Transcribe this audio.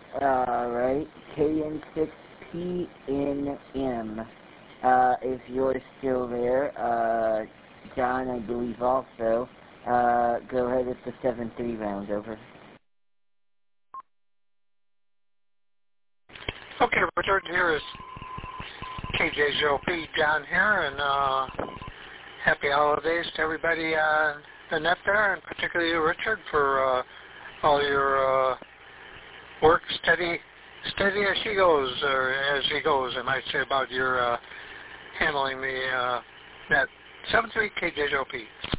Alright, KN6PNM. If you're still there, John, I believe also, go ahead with the 7-3 round, over. Okay, Richard, here is KJ0P John here, and happy holidays to everybody on the net there, and particularly to Richard for all your work, steady as she goes, or as he goes, I might say, about your handling the net. 7-3 KJ0P.